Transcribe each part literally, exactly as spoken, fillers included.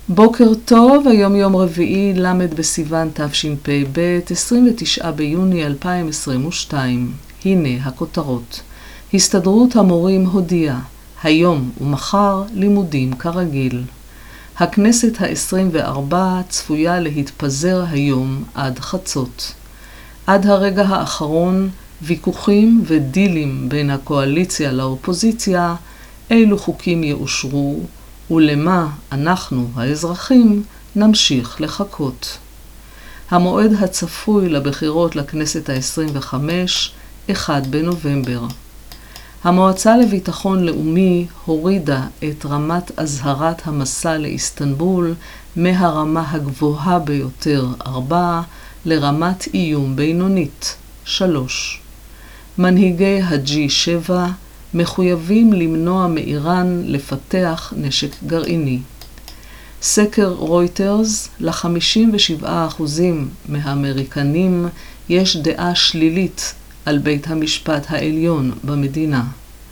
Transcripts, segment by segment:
בוקר טוב, היום יום רביעי, למד בסיוון תשפ"ב, עשרים ותשעה ביוני אלפיים עשרים ושתיים. הנה הכותרות. הסתדרות המורים הודיעה, היום ומחר לימודים כרגיל. הכנסת ה-עשרים וארבע צפויה להתפזר היום עד חצות. עד הרגע האחרון, ויכוחים ודילים בין הקואליציה לאופוזיציה, אילו חוקים יאושרו, ולמה אנחנו, האזרחים, נמשיך לחכות. המועד הצפוי לבחירות לכנסת ה-עשרים וחמש, אחד בנובמבר. המועצה לביטחון לאומי הורידה את רמת אזהרת המסע לאיסטנבול מהרמה הגבוהה ביותר, ארבע, לרמת איום בינונית, שלוש. מנהיגי ה-ג'י שבע מחויבים למנוע מאיראן לפתח נשק גרעיני. סקר רויטרס, ל-חמישים ושבעה אחוזים מהאמריקנים יש דעה שלילית על בית המשפט העליון במדינה.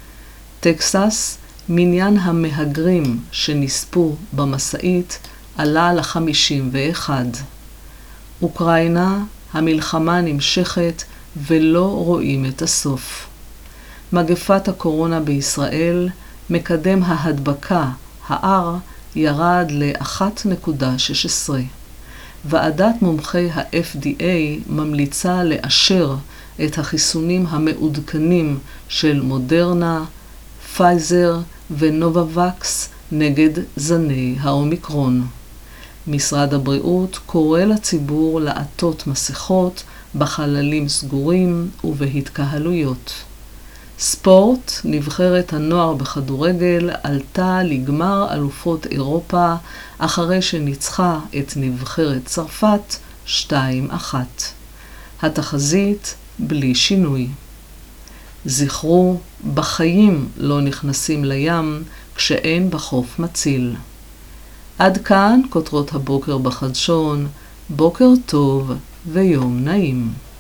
טקסס, מניין המהגרים שנספו במסעית עלה ל-חמישים ואחד. אוקראינה, המלחמה נמשכת ולא רואים את הסוף. מגפת הקורונה בישראל, מקדם ההדבקה, ה-R, ירד ל-אחת נקודה שש עשרה. ועדת מומחי ה-אף די איי ממליצה לאשר את החיסונים המעודכנים של מודרנה, פייזר ונובווקס נגד זני האומיקרון. משרד הבריאות קורא לציבור לעטות מסכות בחללים סגורים ובהתקהלויות. ספורט, נבחרת הנוער בכדורגל עלתה לגמר אלופות אירופה אחרי שניצחה את נבחרת צרפת שתיים אחת. התחזית בלי שינוי. זכרו, בחיים לא נכנסים לים כשאין בחוף מציל. עד כאן כותרות הבוקר בחדשון, בוקר טוב ויום נעים.